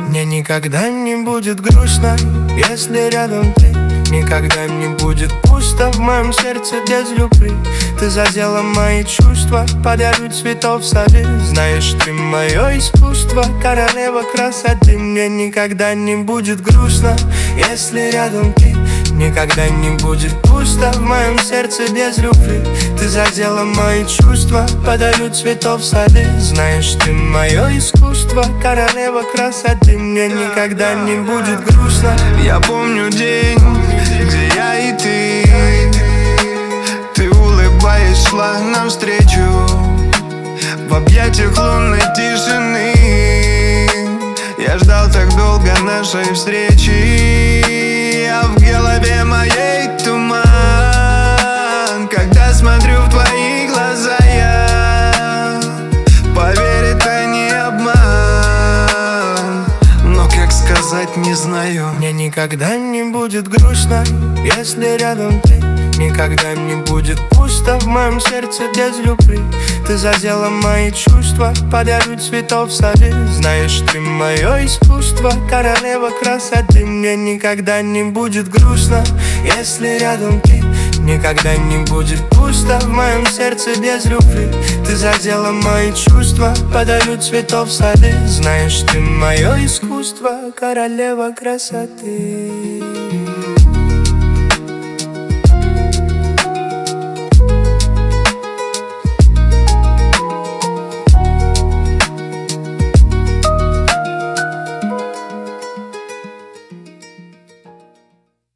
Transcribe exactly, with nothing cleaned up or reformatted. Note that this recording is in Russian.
Мне никогда не будет грустно, если рядом ты. Никогда не будет пусто в моем сердце без любви. Ты задела мои чувства, подарю цветов сады. Знаешь, ты мое искусство, королева красоты. Мне никогда не будет грустно, если рядом ты. Никогда не будет пусто в моем сердце без любви. Ты задела мои чувства, подарю цветов сады. Знаешь, ты мое искусство, королева красоты. Мне никогда не будет грустно. Я помню день, где я и ты. Ты, улыбаясь, шла навстречу в объятиях лунной тишины. Я ждал так долго нашей встречи, а в голове моей туман. Когда смотрю в твои глаза, я поверь, это не обман. Но как сказать, не знаю. Мне никогда не будет грустно, если рядом ты. Никогда не будет пусто в моем сердце без любви. Ты задела мои чувства, подарю цветов сады. Знаешь, ты мое искусство, королева красоты. Мне никогда не будет грустно, если рядом ты. Никогда не будет пусто в моем сердце без любви. Ты задела мои чувства, подарю цветов сады. Знаешь, ты мое искусство, королева красоты.